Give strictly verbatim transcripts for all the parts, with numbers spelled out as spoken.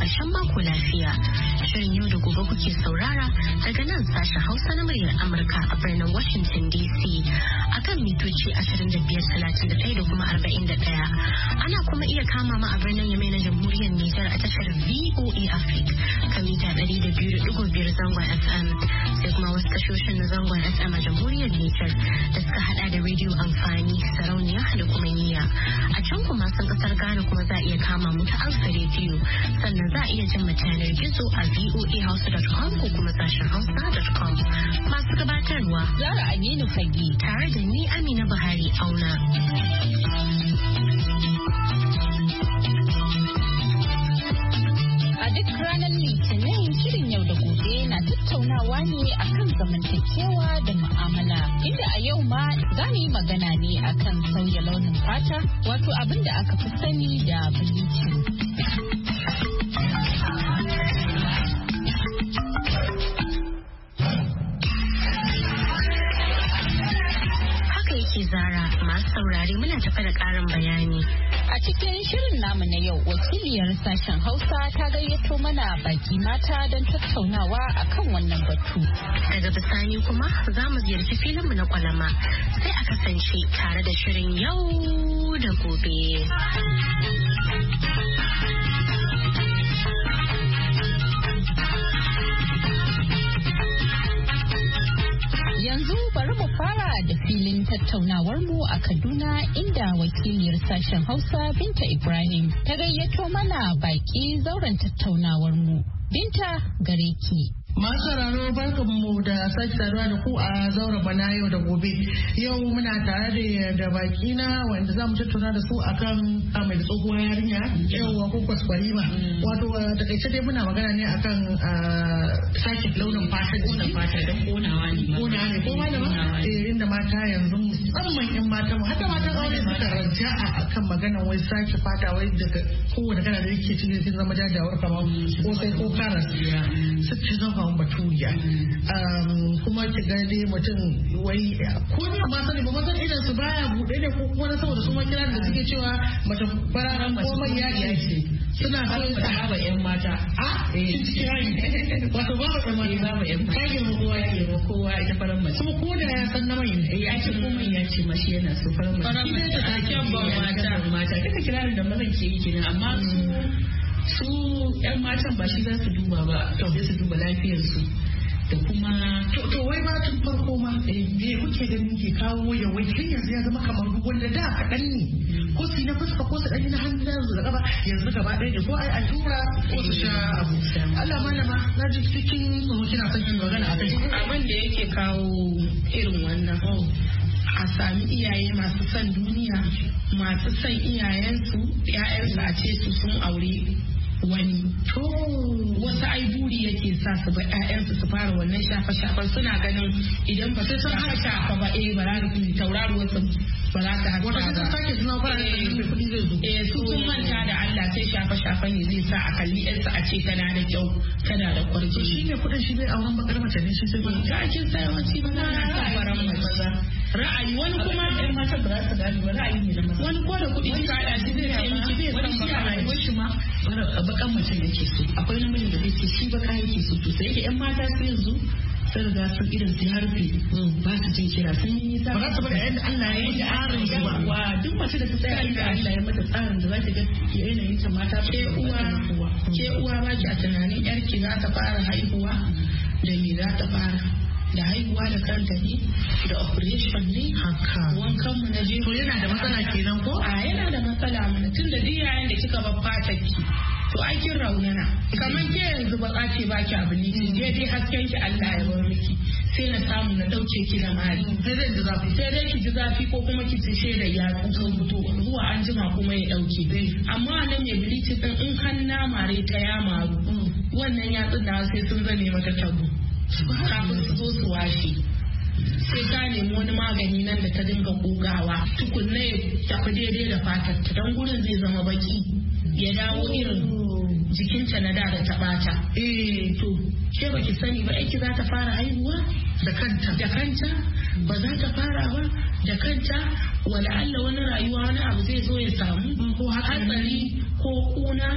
ƙarshen mako lafiya. Shirin yau da gobe kuke saurara daga nan sashen Hausa na muryar Amurka a birnin Washington D C akan mitoci ashirin da biyar talatin da ɗaya da kuma arba'in da ɗaya. Ana kuma iya kama ma a birnin Yamai na Jamhuriyar Nijar a tashar V O A Africa kan mita ɗari da biyu da ɗigo biyar zangon F M. Sai kuma wasu tashoshin na zangon F M a Jamhuriyar Nijar da suka hada da rediyo amfani, sarauniya da kuma niyya. A can kuma sun kasar Ghana kuma za a iya kama mu ta Alpha Radio, sannan za a iya jin mu yanar gizo a v o a hausa dot com ko kuma sashen hausa dot com. Masu gabatarwa Zara Aminu Fage tare da ni Amina Buhari Auna. A duk ranar Litinin shirin yau da gobe na tattaunawa ne akan zamantakewa da mu'amala, inda a yau ma za mu yi magana ne akan sauya launin fata, wato abin da aka fi sani da bleaching. Zara, masu saurare muna tafa da ƙarin bayani. A cikin shirin namu na yau, wakiliyar sashen Hausa ta gayyato mana baki mata don tattaunawa akan wannan batu. Daga bisani kuma za mu ziyarci filinmu na kwalama, sai a kasance tare da shirin yau da gobe. Yanzu bari mu fara da filin tattaunawar mu a Kaduna, inda wakiliyar sashen Hausa Binta Ibrahim ta gayyato mana baki zauren tattaunawar mu. Binta, gare ki. Masu sauraro barkan mu da sake saduwa da ku a zauren bana yau da gobe. Yau muna tare da da baki na wanda za mu tattauna da su akan mai da tsohuwar yarinya yawa ko kwaskwari ba. Wato takaice dai muna magana ne akan sake launin fata da fata don konawa ne. Konawa ne ko malama? Eh inda mata yanzu musamman in mata mu hatta matan aure suka ranta akan maganan wai sake fata wai daga kowane kana da yake cikin sun zama jajawar kamar ko sai ko karas. Sai zama kamar baturiya kuma ki ga dai mutum wai ko ne ma sani ba mazan idan su baya bude ne ko kuma saboda su ma kira da suke cewa mace fararen komai ya ce suna son ta ba yan mata a eh wato ba ba mata ba ba yan mata kage mu kowa ke mu kowa ita faran mace kuma ko da ya san na mai eh ya ce komai ya ce mashi yana so faran mace faran mace ta kyan ba mata mata duka kirarin da mazan ke yi kenan amma su su yan matan ba shi za su duba ba to sai su duba lafiyarsu da kuma to wai ba tun farko ma me kuke ganin ke kawo ya wai kai yanzu ya zama kamar wanda da kaɗan ne ko su na fuska ko su ɗani na hannu yanzu da gaba yanzu gaba ɗaya ne ko ai a tura ko su sha abu Allah malama na ji cikin tsoro kina son kin magana a kai abin da yake kawo irin wannan a sami iyaye masu son duniya masu son iyayensu ƴaƴansu a ce su sun aure wani to wasu ai buri yake sa su ba ƴaƴansu su fara wannan shafa shafan suna ganin idan ba su san haka shafa ba eh ba za su tauraruwar su ba za ta haka ba wata sake suna fara da kuɗi zai zo eh su sun manta da Allah sai shafa shafan ne zai sa a kalli ƴarsa a ce tana da kyau tana da kwarji shi ne kuɗin shi bai auren bakar mace ne shi sai ba ka kin sai yawanci ba na faran mace ra'ayi wani kuma ɗan mata ba za su gani ba ra'ayi ne da maza wani ko da kuɗi ka da shi zai ce miki bai san ba rayuwar shi ma bakan mace yake so akwai namiji da zai ce shi baka yake so to sai yake yan mata su yanzu sun riga sun irin su harfi ba su jin kira sun yi nisa ba za su bada yadda Allah ya yi tsarin shi ba wa duk mace da ta tsaya inda Allah ya mata tsarin da za ta ga yanayin ta mata ke uwa ke uwa ba ki a tunanin yarki za ta fara haihuwa da me za ta fara da haihuwa da kanta ne da operation ne haka wankan mu na je to yana da matsala kenan ko a yana da matsala mana tun da duk yayin da kika bar fatar ki to ai kin raunana kamar ke yanzu ba ce ba ki abu ne dai dai hasken ki Allah ya bar miki sai na samu na dauke ki da mari sai dai da zafi sai dai ki ji zafi ko kuma ki ci da ya sun fito zuwa an jima kuma ya dauke amma nan mai bilici din in kan na mare ta ya maru wannan ya tsina sai sun zame mata tabu kafin su zo su washe sai ta nemi wani magani nan da ta dinga gogawa tukunna ya tafi daidai da fatar ta don gurin zai zama baki ya dawo irin jikinta na da da ta bata eh to ke baki sani ba aiki za ta fara haihuwa da kanta da kanta ba za ta fara ba da kanta wala Allah wani rayuwa wani abu zai zo ya samu ko hatsari ko kuna ko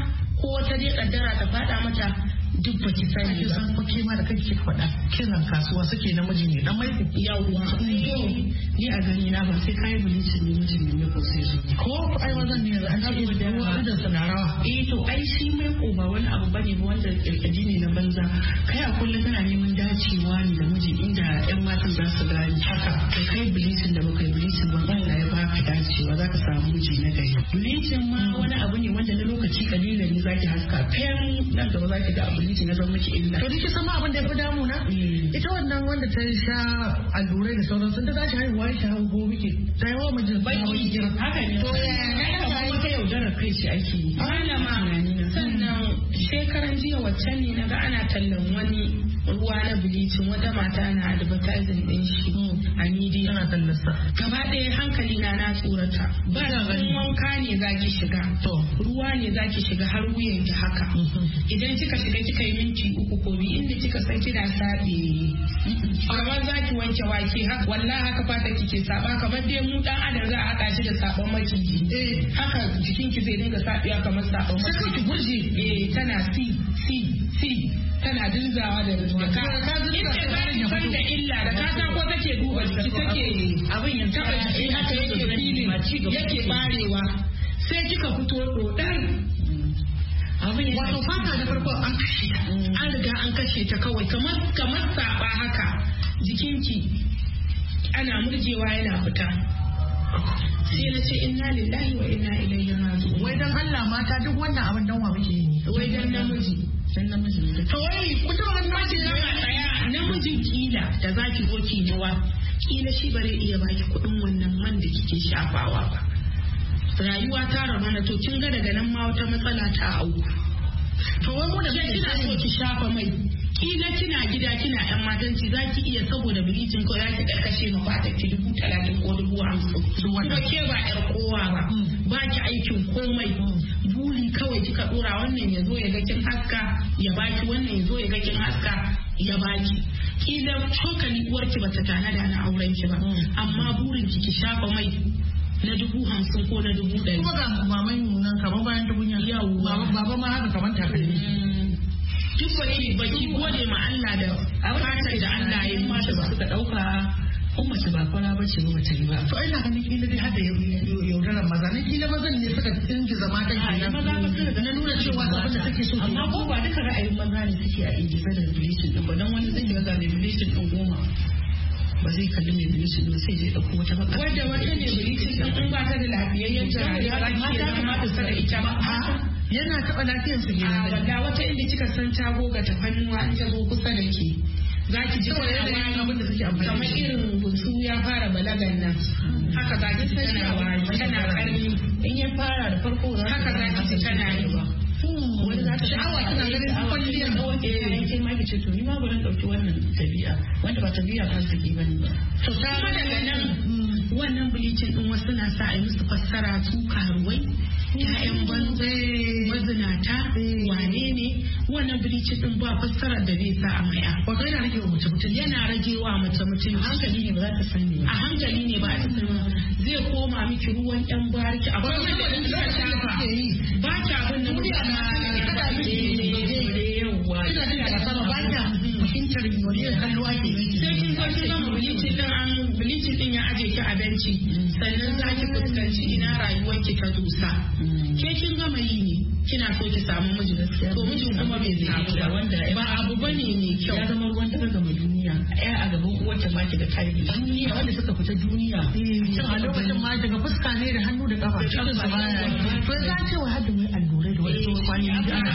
ko wata dai kaddara ta fada mata duk baki sani ba. San ko ke ma da kanki kika faɗa kiran kasuwa suke namiji ne dan mai yawwa ni a gani na ba sai kai bulici ne miji ne ko sai zo ko ai wannan ne yanzu an ce da wannan sanarawa eh to ai shi mai ko ba wani abu bane ba wanda kirkiji ne na banza kai a kullum kana neman dacewa ne da miji inda yan matan za su gani haka kai kai bulicin da baka yi bulicin ba Allah ya baka dacewa zaka samu miji na gari bulicin ma wani abu ne wanda na lokaci kalilan ne zaki haska kayan nan gaba zaki ga bulici na zama miki illa to dake sama abin da ya fi damu na ita wannan wanda ta sha allurai da sauran sun ta tashi haihuwa ta hango miki ta yawa mijin baki haka ne to ya wata yaudarar kai shi ake yi malama sannan shekaran jiya waccan ne naga ana tallan wani ruwa na bilicin wata mata na advertising din shi a media ana tallasa gaba ɗaya hankali na na tsorata ba da wanka ne zaki shiga to ruwa ne zaki shiga har wuyan ki haka idan kika shiga kika yi minti uku ko biyu inda kika san kina sabe kamar zaki wanke wake haka wallahi haka fata kike saba kamar dai mu dan adam za a haɗa shi da sabon maciji eh haka jikin ki zai dinga sabiya kamar sabon maciji ki gurje eh tana si si si tana dinzawa da da ka inda ba ki san da illa da ka san ko take duba ki take abin ya taba eh haka yake filin yake barewa sai kika fito dodar abin wato fata da farko an kashe ta an riga an kashe ta kawai kamar kamar saba haka jikinki ana murjewa yana fita sai na ce inna lillahi wa inna ilaihi raji'un wai dan Allah mata duk wannan abin dan wa muke yi wai dan namiji dan namiji ne to wai kuta wannan namiji na tsaya namijin kila da zaki zo ki nawa kila shi bare iya baki kuɗin wannan man da kike shafawa ba rayuwa ta ramana to kin ga daga nan ma wata matsala ta auku to wai mu da kina so ki shafa mai kila kina gida kina yan matanci za ki iya saboda bilicin ko za ki karkashe ma fata ki dubu talatin ko dubu hamsin kuma ke ba yar kowa ba ba ki aikin komai buri kawai kika dora wannan ya zo ya ga kin haska ya baki wannan ya zo ya ga kin haska ya baki kila cokali uwarki bata tana da na auren ki ba amma burin ki ki shafa mai na dubu hamsin ko na dubu ɗari kuma ga maman nan kamar bayan dubunya yawo baba ma haka kamar takalmi duk baki baki gode ma Allah da fatar da Allah ya yi mata suka dauka kuma mace ba fara bace ba mace ba to ina ganin kila dai hada yaudaran maza ne kila mazan ne suka tsinji zama kan kenan na nuna cewa abin da take so amma ko ba duka ra'ayin maza ne suke a independent relation din ba dan wani zai ga ga relation din goma ba zai kalli mai bilicin din sai zai dauko wata baka wadda wata ne bilicin din in ba ta da lafiyayyen turare ba za ki iya zama da sada ita ba yana taɓa lafiyar su a wanda wata inda kika san ta goga ta hannuwa an ta zo kusa da ke za ki ji tana abin da suke amfani kamar irin bunsu ya fara balagan nan haka za ki ji tana wari tana karni in ya fara da farko haka za ki ji tana yi ba wani za ta sha'awa tana ganin kwalliyar da wanda ya yanke ma ce to ni ma bari dauki wannan tabi'a wanda ba tabi'a arziki bane ba to kuma daga nan wannan bilicin din wasu na sa a yi musu fassara su karuwai ƴaƴan banza mazinata wane ne wannan bilicin din ba fassarar da zai sa a maya wato yana rage wa mace mutum yana rage wa mace mutum hankali ne ba za ta sani a hankali ne ba ta sani zai koma miki ruwan ƴan bariki a wanda da kika shafa ba ta abin da mutane kada miki yawa kina da kasama ba ta fahimtar wani kallo ake yi sai kin zo kin gama bilicin din an bilicin din ya aje ki a benci sannan za ki fuskanci ina rayuwar ki ta dusa ke kin gama yi ne kina so ki samu miji gaskiya to mijin kuma bai zai ba wanda ba abu bane mai kyau ya zama ruwan ta gama duniya ɗaya a gaban uwarta ma ki da kai duniya wanda suka fita duniya shin a lokacin ma daga fuska ne da hannu da kafa cikin su baya to za ce wa hadda mai allurai da wani tsohon kwani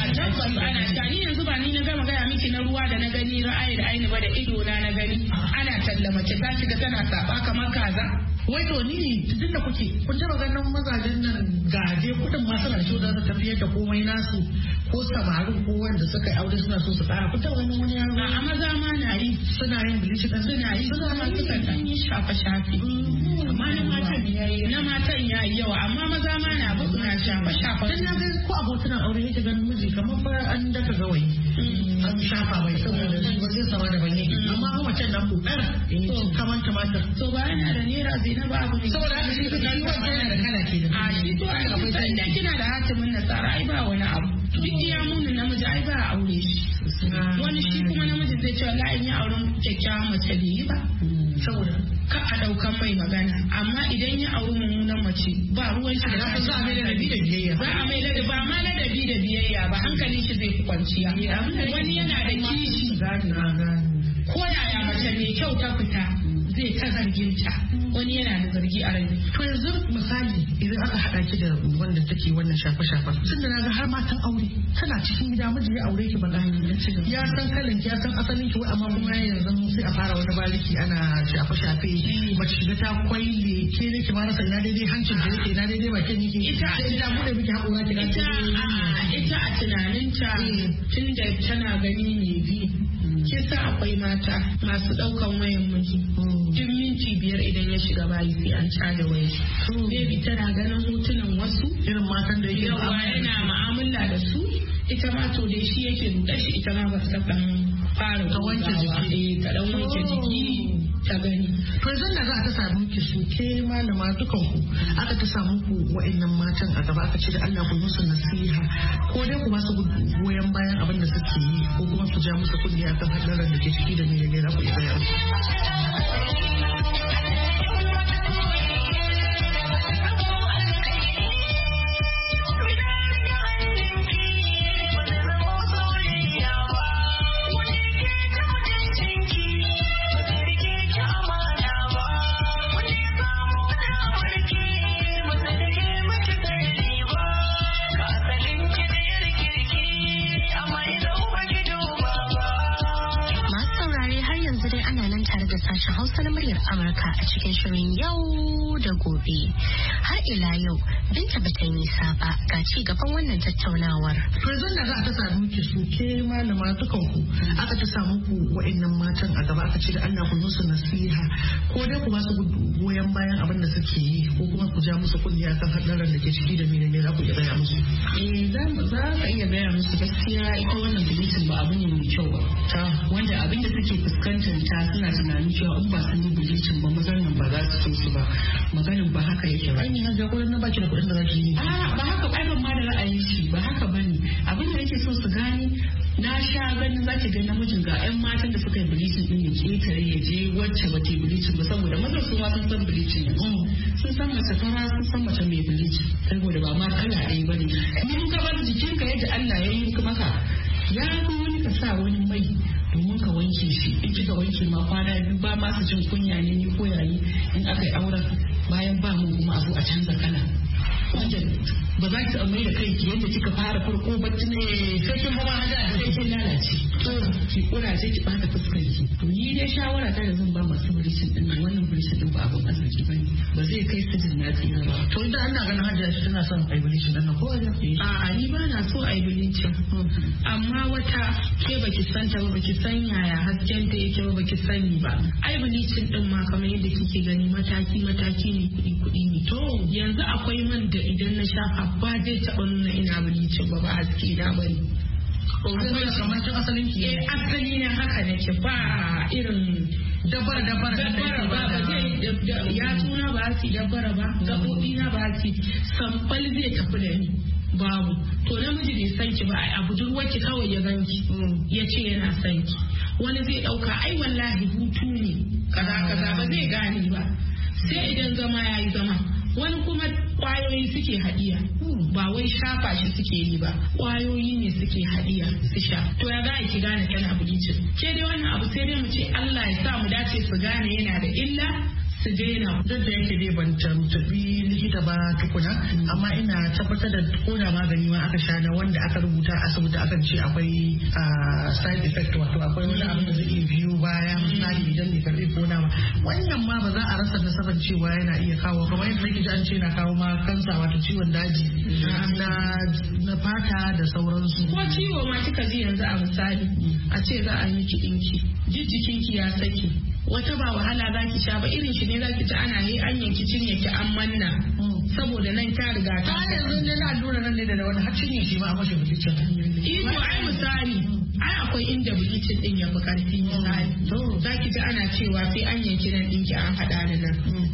ana shani yanzu ba ni na gama gaya miki na ruwa da na gani ra'ayi da aini ba da ido na na gani ana tallama ki za ki ga tana saba kamar kaza wai to ni tunda kuke kun taba ganin mazajen nan gaje kudin ma suna so da su tafiyar da komai nasu ko samarin ko wanda suka yi aure suna so su tsara kun taba ganin wani yaro a maza ma na yi suna yin bilishi dan suna yi suna ma suka dan yi shafa shafi amma na matan yayi na matan yayi yawa amma maza ma na ba suna shafa shafa dan na ga ko abokan aure yake ganin miji kamar ba an daka gawayi an shafa bai saboda shi ba zai sama da bane amma kuma macen nan kokar kamar tumatir to ba yana da naira zina ba abu ne saboda haka shi duk yi wannan yana da kala ke da a shi to ai akwai da kina da hatimin nasara ai ba wani abu duk duk iya munin namiji ai ba a aure shi. Wani shi kuma namiji zai ce wallahi in ya auren kyakkyawan mace bai yi ba. Saboda ka a ɗaukan mai magana amma idan ya auri mummunan mace ba ruwan shi da za a mai ladabi da biyayya. Za a mai ladabi ba ma ladabi da biyayya ba hankalin shi zai fi kwanciya. Wani yana da kishi. Ko yaya mace mai kyau ta fita zai ta zargin ta. Wani yana da zargi a rai. To yanzu misali idan aka haɗa ki da wanda take wannan shafe-shafen tun da na ga har matan aure tana cikin gida miji ya aure ki ba ya san kalan ki ya san asalin ki wai amma kuma yanzu sai a fara wani bariki ana shafe-shafe mace shiga ta kwaile ke ne ki ma rasa ina daidai hancin da yake ina daidai bakin yake ita a ita bude miki haƙora ki ita a ita a tunaninta tun da tana gani ne bi kisa akwai mata masu ɗaukan wayan miji duk minti biyar idan ya shiga bayi sai an caja waya. Baby tana ganin hotunan wasu irin matan da yake yawa yana mu'amala da su ita ma to dai shi yake buɗe shi ita ma ba ta ɗan fara ta wanke jiki ta ɗan wanke jiki ta gani. To yanzu da za a ta samu ki su ke malama dukan ku aka ta samu ku wa'annan matan a gaba aka ce da Allah ku musu nasiha ko dai ku ba su goyon bayan abin da suke yi ko kuma ku ja musu kuɗi akan hadarin da ke ciki da menene za ku iya bayar. Sashen Hausa na muryar Amurka a cikin shirin yau da gobe. Har ila yau Binta bata yi nisa ba ga ci gaban wannan tattaunawar. To yanzu da za a ta samu ki su ke malama dukan ku aka ta samu ku wa'annan matan a gaba aka ce da Allah ku musu nasiha ko dai ku ba su goyon bayan abin da suke yi ko kuma ku ja musu kunni akan hadarin da ke ciki da menene za ku iya gaya musu. Eh za mu za ka iya gaya musu gaskiya ita wannan bilicin ba abu ne mai kyau ba. Wanda abin da suke fuskantar ta suna tunanin cewa in ba sun yi bilicin ba mazan nan ba za su so su ba maganin ba haka yake ba. Ai ni na ga kuɗin na baki da kuɗin da za ki yi. A ba haka ai ban ma da ra'ayin shi ba haka bane abin da yake so su gani na sha ganin zaki ga namijin ga ƴan matan da suka yi bilicin din ya ketare ya je wacce ba ta yi bilicin ba saboda mazan su ma sun san bilicin sun san mace fara sun san mace mai bilicin saboda ba ma kala ɗaya bane in ka bar jikinka yadda Allah ya yi maka ya fi wani ka sa wani mai domin ka wanke shi in kika wanke ma kwana biyu ba ma su jin kunya ne ni ko yayi in aka yi auren bayan ba mu kuma abu a canza kala wanda ba za ki amai da kai ki yadda kika fara farko ba ne sai kin ba ma da sai kin lalace ki kuraje ki bata fuskar ki to ni dai shawara ta da zan ba masu bilicin din nan wannan bilicin din ba abun arziki bane ba zai kai su jin na tsira ba to idan ana ganin hajjia shi tana son ai bilicin din nan ko wajen a ni ba na so ai bilicin amma wata ke baki santa ba baki san yaya hasken ta yake ba baki sani ba ai bilicin din ma kamar yadda kike gani mataki mataki ne kudi kudi ne to yanzu akwai man da idan na shafa ba zai taɓa nuna ina bilicin ba ba haske na bane akwai kamar tun asalin ki eh asali na haka nake ba irin dabara dabara dabara ba ba zai ya tuna ba su dabara ba gaɓoɓi na ba su samfal zai tafi da ni babu to namiji bai san ki ba a budurwar ki kawai ya ganki ya ce yana san ki wani zai ɗauka ai wallahi hutu ne kaza kaza ba zai gane ba sai idan zama ya yi zama wani kuma kwayoyi suke hadiya ba wai shafa shi suke yi ba kwayoyi ne suke hadiya su sha to ya za ki gane tana bilicin ke dai wannan abu sai dai mu ce Allah ya sa mu dace su gane yana da illa su daina duk da yake dai ban tafi likita ba tukuna amma ina tabbatar da koda magani ma aka sha na wanda aka rubuta a asibiti akan ce akwai side effect wato akwai wani abu da zai biyo baya misali idan bai karbi ko na wannan ma ba za a rasa nasabar cewa yana iya kawo kamar yadda nake ji an ce na kawo ma kansa wato ciwon daji na na fata da sauransu ko ciwo ma kika ji yanzu a misali a ce za a yi miki dinki jijjikinki ya saki wata ba wahala za ki sha ba irin shi ne za ki ci ana yi an yanki cinye ki an manna saboda nan ta riga ta yanzu ne na lura nan ne da wani har cinye shi ma a mashi bilicin iko ai misali ai akwai inda bilicin din ya fi karfi misali za ki ji ana cewa sai an yanki nan dinki an haɗa da nan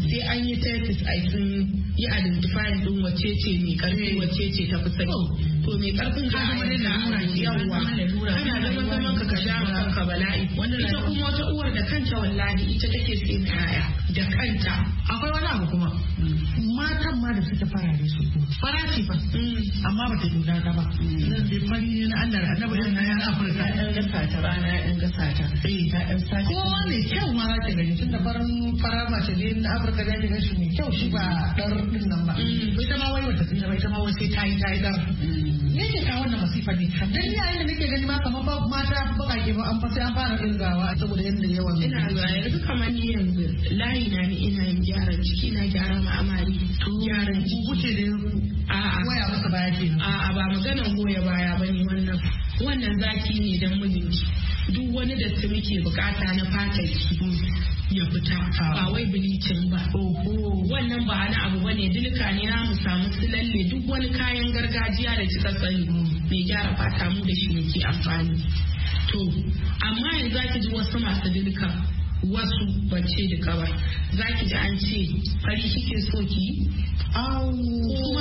sai an yi test ai sun yi identifying din wacce ce mai karfi wacce ce ta fi saki to mai karfin ga wani lalura ce yawa kana zama zaman ka ka sha kanka bala'i ita kuma wata uwar da kanta wallahi ita take sai mai yaya da kanta akwai wani abu kuma matan ma da suka fara da su fara ce fa amma ba ta dogara ta ba nan dai fari ne na Allah da annabi na yan Afirka yan gasa ta rana yan gasa ta eh ta yan saki kowa ne kyau ma za ta gani tunda farin fara ba ta ne na Afirka da ta gashi mai kyau shi ba dar din nan ba ita ma wai wata tsira ita ma wai sai ta yi ta yi dar ne ke kawo wannan masifa ne dan yayin da nake gani ma kamar ba mata bakake ba an fa sai an fara irgawa saboda yanda yawan ina ga yanzu kamar ni yanzu layi na ni ina yin gyaran ciki na gyara ma'amari gyaran ciki kuke da a'a waya masa baya ke a'a ba maganar goya baya bane wannan wannan zaki ne dan mijinki duk wani da su muke bukata na fatar ki ya fita ba wai bilicin ba wannan ba wani abu bane dilka ne na mu samu su lalle duk wani kayan gargajiya da kika sani mai gyara fata mu da shi yake amfani to amma yanzu zaki ji wasu masu dilka wasu bace da kawai zaki ji an ce fari kike so ki kuma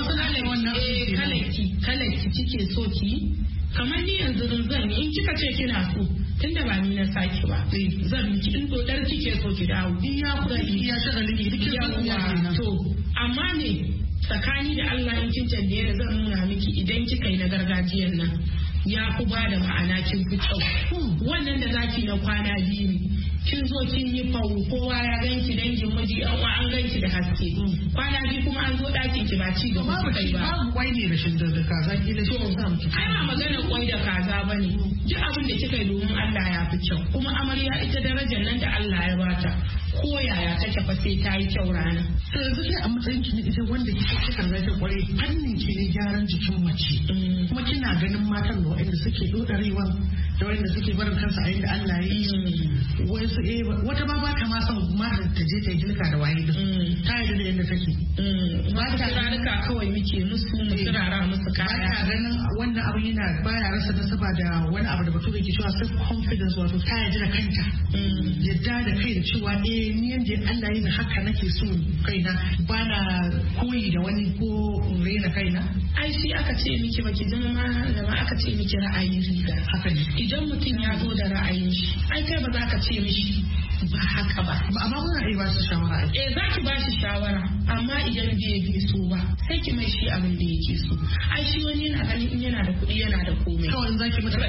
kalaki kalaki kike so ki kamar ni yanzu zan in kika ce kina so tunda ba ni na saki ba zan miki in dodar kike so ki dawo in ya ku ya shagalin ki kike to amma ne tsakani da Allah in kin tambaye zan nuna miki idan kika yi na gargajiyar nan ya ku ba da ma'ana kin fi kyau wannan da zaki na kwana biyu ne kin zo kin yi fawo kowa ya ganki dangin miji an wa an ganki da haske kwana biyu kuma an zo ɗakin ki ba ci gaba ku kai ba babu kwai ne da shin da kaza ki da shi ai ba magana kwai da kaza bane duk abin da kika yi domin Allah ya fi kyau kuma amarya ita darajar nan da Allah ya bata ko yaya take fa sai ta yi kyau rana to yanzu sai a matsayin ki ne ita wanda kike kika ga kware fannin ki ne gyaran jikin mace kuma kina ganin matan da waɗanda suke dodarewa da waɗanda suke barin kansu a yanda Allah ya yi wasu eh wata ma ba ta ma son ma ta je ta yi girka da waye din ta yi da yanda take ba ta rarika kawai muke musu mu turara musu kaya ba ta ganin wannan abu yana baya rasa nasaba da wani abu da bature ke cewa self confidence wato ta yarda da kanta yadda da kai da cewa eh ni yanda Allah ya yi haka nake so kaina ba na koyi da wani ko rena kaina ai shi aka ce miki baki zama ma da aka ce miki ra'ayin riga haka ne idan mutum ya zo da ra'ayin shi ai kai ba za ka ce mishi ba haka ba amma muna iya ba shi shawara eh za ki ba shi shawara amma idan bai bi so ba sai ki mai shi abin da yake so ai shi wani yana ganin in yana da kuɗi yana da komai kawai za ki mata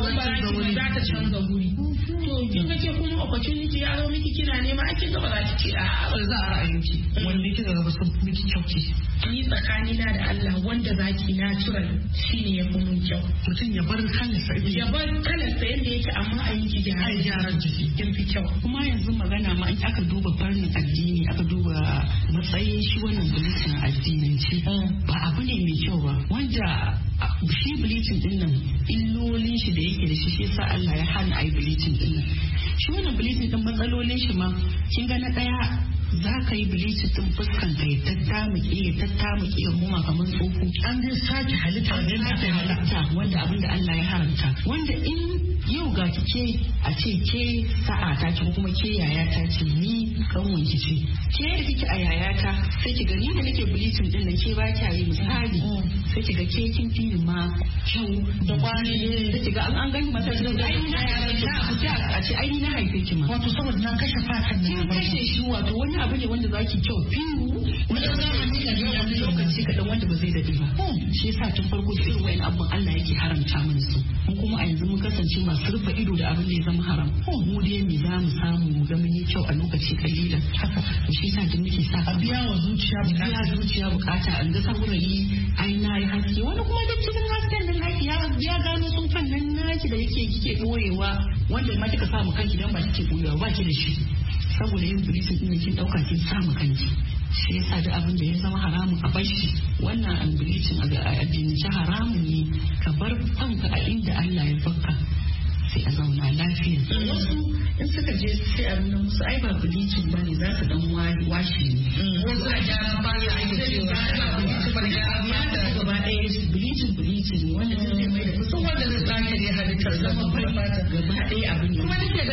za ta canza guri to kin ga ke kuma opportunity ya zo miki kina nema ake ga ba za ki ce a za a ra'ayinki wanda kika ga ba sun miki kyau ki ni tsakani na da Allah wanda zaki natural shine ya fi mun kyau mutum ya bar kalarsa ya bar kalarsa yadda yake amma a yi gyara ai gyaran jiki kin fi kyau kuma yanzu magana ma in aka duba farnin addini aka duba matsayin shi wannan bilicin addinanci ba abu ne mai kyau ba wanda shi bilicin din nan illolin shi da yake da shi shi sa Allah ya hana ai bilicin din nan shi wannan bilicin din matsalolin shi ma kin ga na daya za ka yi bilicin din fuskan ka ya tattamuke ya tattamuke ya muma kamar tsoho an dai sake halitta an sake halitta wanda abin da Allah ya haramta wanda in yau ga kike a ce ke sa'a ta ce kuma ke yaya ta ce ni kanwan ki ce ke da kike a yaya ta sai ki ga ni da nake bleaching din nan ke ba kya yi misali sai ki ga ke kin fi ma kyau da kwani sai ki ga an gani mata da ai na ya a ce ai ni na haife ki ma wato saboda na kashe fatan ne kashe shi wato wani abu ne wanda zaki kyau fiyu wanda zamani da wani lokaci kadan wanda ba zai dade ba shi yasa tun farko da irin wayan abun Allah yake haramta mana su mu kuma a yanzu mun kasance masu rufe ido da abin da ya zama haram mu dai me za mu samu mu ga mun yi kyau a lokaci kalilan haka to shi yasa duk muke sa a biya wa zuciya biya zuciya bukata an ga saurayi ai na yi haske wani kuma da cikin hasken nan naki ya ya gano sun kan nan naki da yake kike boyewa wanda ma kika samu kanki dan ba kike boyewa ba ki da shi saboda yin bilicin din kin dauka kin samu kanki shi yasa da abin da ya zama haramun a bashi wannan an bilicin a addinin haramun ne ka bar kanka a inda Allah ya baka sai a zauna lafiya. Wasu in suka je sai a nuna musu ai ba bilicin ba ne za su dan washi ne. Wasu a gyara ba ya ake cewa ana bilicin ba da gyara ba da gaba ɗaya bilicin bilicin ne wanda zai mai da kusa wanda zai tsake ne halittar zama gaba ɗaya abin ne. Kuma nake ganin idan da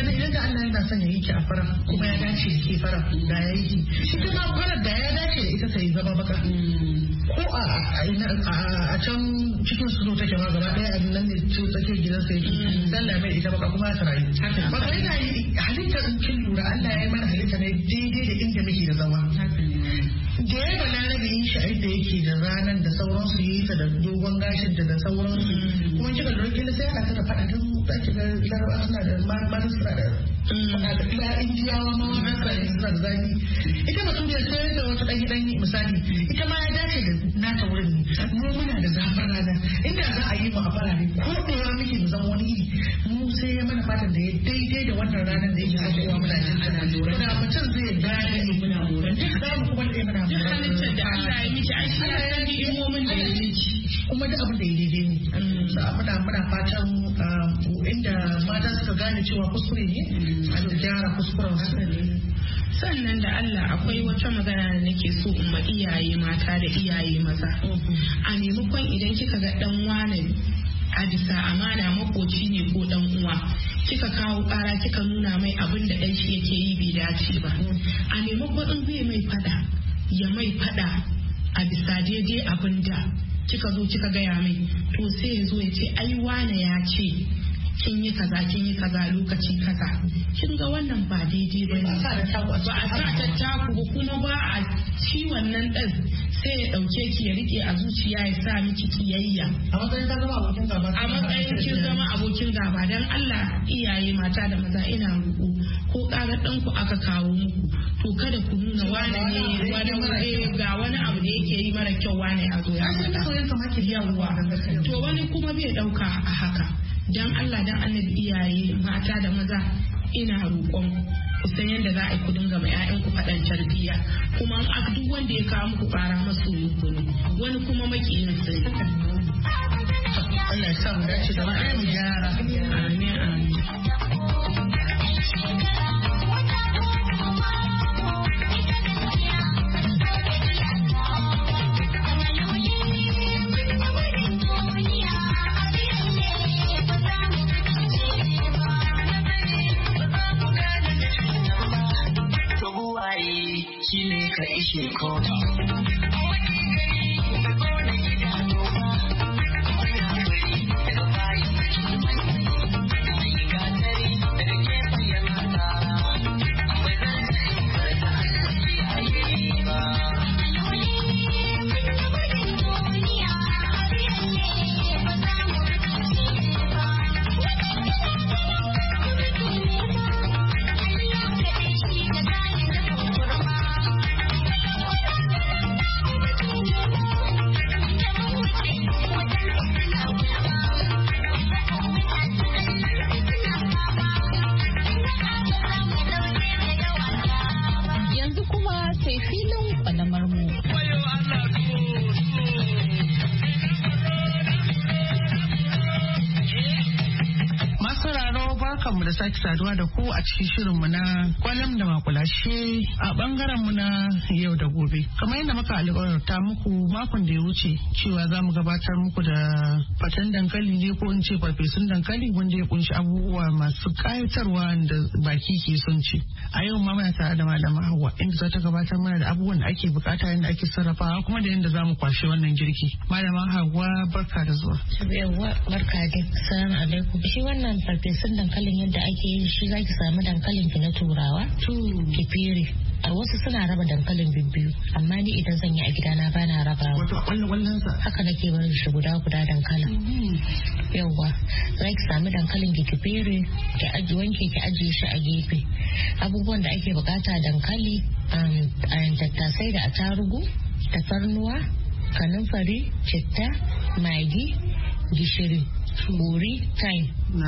Allah yana son ya yi ki a fara kuma ya dace da ke fara da ya yi shi kuma fara da ya dace da ita sai zama baka ko a a can cikin su take ma gaba daya abin nan ne ce tsakiyar gidan sai sallah mai ita baka kuma ta rayu baka yana halitta in kin lura Allah ya yi mana halitta ne daidai da inda muke da zama da ya ba na rabe yin shi da yake da ranar da sauransu yi ta da dogon gashin da sauransu kuma kika lura kin sai aka ta faɗa don za ki ga larabawa suna da mata suna da faɗa da indiyawa ma wani suna da zaki ita ba turiya sai da wata ɗanyi ɗanyi misali ita ma ya dace da nata wurin ne mu muna da zafin rana inda za a yi mu a fara ne ko ɗora muke mu zama wani iri mu sai ya mana fatan da ya daidai da wannan ranar da yake abubuwa muna jin ana lura da mutum zai gane muna lura duk za mu kuma da muna lura halittar da Allah ya miki a shi ya san imomin da ya miki kuma da abin da ya daidai ne muna muna fatan inda mata suka gane cewa kuskure ne a gyara kuskuren su sannan da Allah akwai wata magana da nake so in ma iyaye mata da iyaye maza a maimakon idan kika ga dan wane a bisa amana makoci ne ko dan uwa kika kawo kara kika nuna mai abin da dan shi yake yi bai dace ba a maimakon in zai mai fada ya mai fada a bisa daidai abin da kika zo kika gaya mai to sai ya zo ya ce ai wane ya ce kin yi kaza kin yi kaza lokaci kaza kin ga wannan ba daidai ba ne ba a sa tattaku ba kuma ba a ci wannan ɗan sai ya ɗauke ki ya rike a zuciya ya sa miki kiyayya a matsayin ka zama abokin gaba a matsayin kin zama abokin gaba dan Allah iyaye mata da maza ina roƙo ko ƙarar ɗanku aka kawo muku to kada ku nuna wani ne wani ga wani abu da yake yi mara kyau wani a zo ya faɗa yawwa to wani kuma bai ɗauka a haka dan Allah dan annabi iyaye mata da maza ina roƙon ku san yadda za a yi ku dinga mai ƴaƴan ku faɗan tarbiyya kuma a duk wanda ya kawo muku ƙara masu ne wani kuma makiyin sai Allah ya sa mu dace da mu gyara amin amin shine ka ishe kota. da sake saduwa da ku a cikin shirinmu na kwalam da makulashe a bangaren mu na yau da gobe. Kamar yadda muka alƙawarta muku makon da ya wuce cewa za mu gabatar muku da fatan dankali ne ko in ce farfesun dankali wanda ya kunshi abubuwa masu kayatarwa da baki ke son ci. A yau ma muna tare da malama Hauwa inda za ta gabatar mana da abubuwan da ake bukata yadda ake sarrafawa kuma da yadda za mu kwashe wannan girki. Malama Hauwa barka da zuwa. Yawwa barka da salamu alaikum. Shi wannan farfesun dankalin yadda ake yin shi zaki samu dankalin ki na turawa ki fere. A wasu suna raba dankalin bibbiyu amma ni idan zan yi a gidana ba na rabawa. Wato wannan wannan sa haka nake barin shi guda guda dankalin. Yawwa zaki samu dankalin ki fere ki aji wanke ki ajiye shi a gefe. Abubuwan da ake bukata dankali um, tattasai da atarugu, tafarnuwa, kanumfari, citta, magi, gishiri, buri, thyme,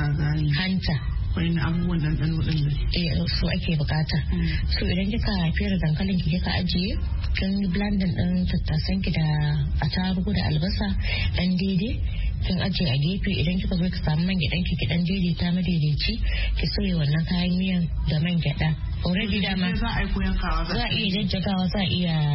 hanta. wani abubuwan ɗanɗano ɗin ne. Eh su ake bukata. So idan kika fere dankalin ki kika ajiye kin blending ɗin tattasan ki da atarugu da albasa ɗan daidai kin ajiye a gefe idan kika zo ki samu man gyaɗan ki ki ɗan daidaita madaidaici ki soya wannan kayan miyan da man gyaɗa. Already dama za a yi koyan kawa za a iya jajjagawa za a iya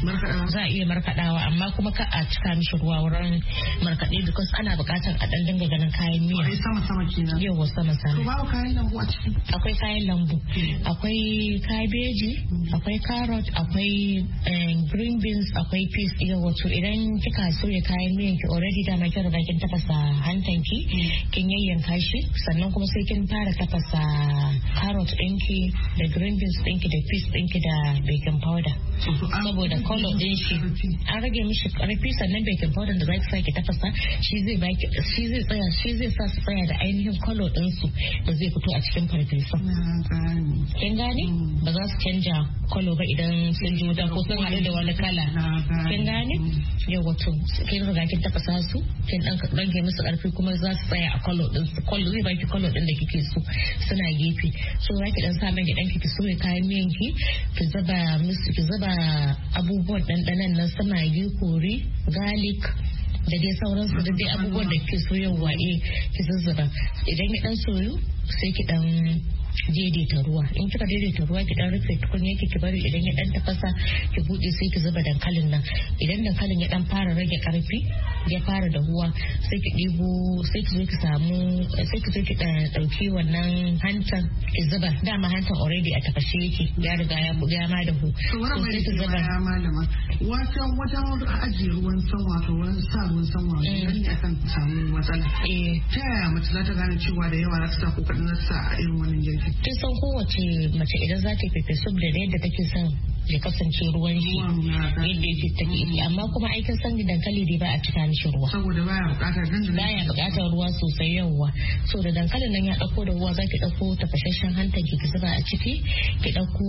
za a iya markaɗawa amma kuma ka a cika mishi ruwa wurin markaɗe because ana buƙatar a ɗan dinga ganin kayan miya. Akwai sama sama kenan. Yawa sama sama. To babu kayan lambu a ciki? Akwai kayan lambu. Akwai kabeji, akwai carrot, akwai green beans, akwai peas. Yawa to idan kika soya kayan miyan ki already dama kin riga kin tafasa hantan ki, kin yayyanka shi sannan kuma sai kin fara tafasa carrot ɗinki da green beans ɗinki da peas ɗinki da baking powder. Saboda color ɗin shi an rage mishi ƙarfi sannan baking powder da zaki sake tafasa shi zai baki shi zai tsaya shi zai sa su tsaya da ainihin color ɗin su da zai fito a cikin farfesun. Kin gane? Ba za su canja color ba idan sun ji wuta ko sun haɗu da wani kala. Kin gane? Yau wato kin riga kin tafasa su kin dan rage musu ƙarfi kuma za su tsaya a color ɗin su. Color zai baki color ɗin da kike so suna gefe. So za ki dan sa mai gidan ki soya kayan miyan ki ki zuba musu ki zuba abubuwan ɗanɗanan nan su magi, kori, garlic da dai sauransu da dai abubuwan da ke soyarwa eh ki zuzzuba idan ya dan soyu sai ki dan daidaita ruwa in kika daidaita ruwa ki dan rufe tukunya ki ki bari idan ya dan tafasa ki bude sai ki zuba dankalin nan idan dankalin ya dan fara rage karfi ya fara dahuwa sai ki dibo sai ki zo ki samu sai ki zo ki dauki wannan hantan ki zuba dama hantan already a tafashe yake ya riga ya buga ma dahu sai ki zuba ya malama wata wata ajiye ruwan sanwa to wani sa ruwan sanwa ne akan samu matsala eh ta yaya mace za ta gane cewa da yawa za ta sa ko kadan za ta sa a irin wannan girki kin san kowace mace idan za ta fefe sub da yadda take son ya kasance ruwan shi yadda yake take yi amma kuma aikin san dankali dai ba a cika mishi ruwa saboda baya bukatar dandana baya bukatar ruwa sosai yawa so da dankalin nan ya dauko da ruwa zaki dauko tafashashen hanta ki ki zuba a ciki ki dauko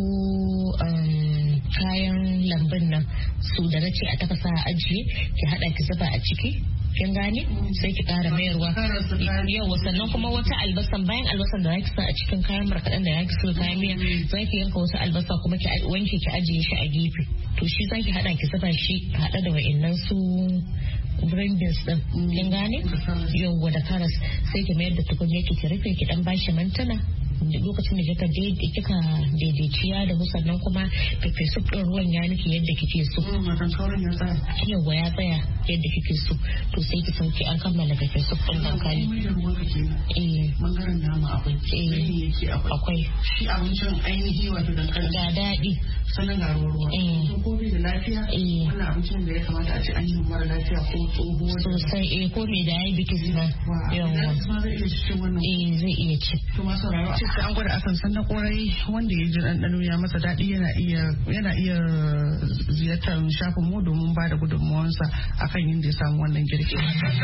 kayan lambun nan su da nace a tafasa a ajiye ki hada ki zuba a ciki kin gane sai ki kara mayarwa yawa sannan kuma wata albasan bayan albasan da zaki sa a cikin kayan markaɗen da zaki so kayan miya zaki yanka wasu albasa kuma ki wanke ki ajiye shi a gefe to shi zaki hada ki zuba shi hada da wa'annan su green beans din kin gane yawa da karas sai ki mayar da tukunya ki ki rufe ki dan bashi mantana lokacin da kika kika daidaiciya da sannan kuma pepe soup din ruwan ya nufi yadda kike so yawa ya tsaya yadda kike so to sai ki sauke an kammala pepe soup din dankali eh bangaren nama akwai eh akwai shi abincin ainihi wato dankali da daɗi sannan ga ruwa eh ko bai da lafiya wannan abincin da ya kamata a ci an yi mara lafiya ko tsoho sosai eh ko mai diabetes na yawa eh zai iya ci to masu rayuwa sai an gwada akan san na korai wanda ya ji ɗanɗano ya masa daɗi yana iya yana iya ziyartar shafin mu domin ba da gudunmuwansa akan yadda ya samu wannan girki.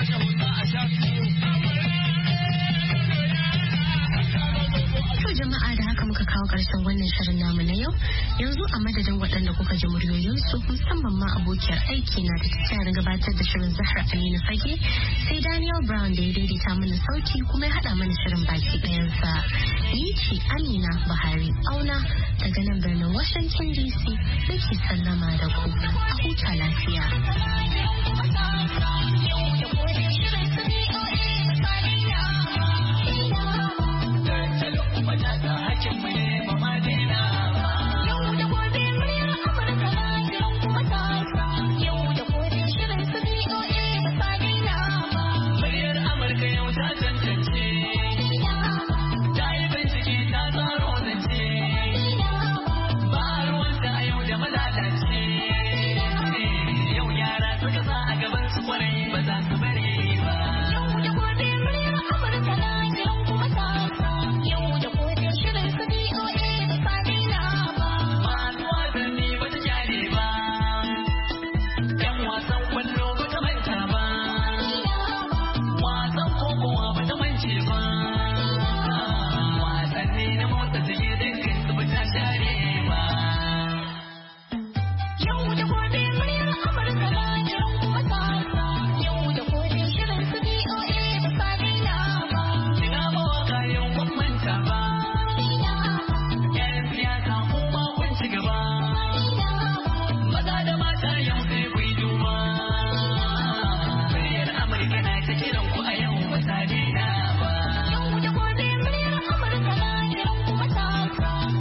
Jama'a da haka muka kawo ƙarshen wannan shirin namu na yau yanzu a madadin waɗanda kuka ji muryoyinsu musamman ma abokiyar aiki na da ta gabatar da shirin Zahra Aminu Fage sai Daniel Brown da ya daidaita mana sauti kuma ya haɗa mana shirin baki ɗayansa ni ce Amina Buhari Auna daga nan birnin Washington D C nake sallama da ku a huta lafiya.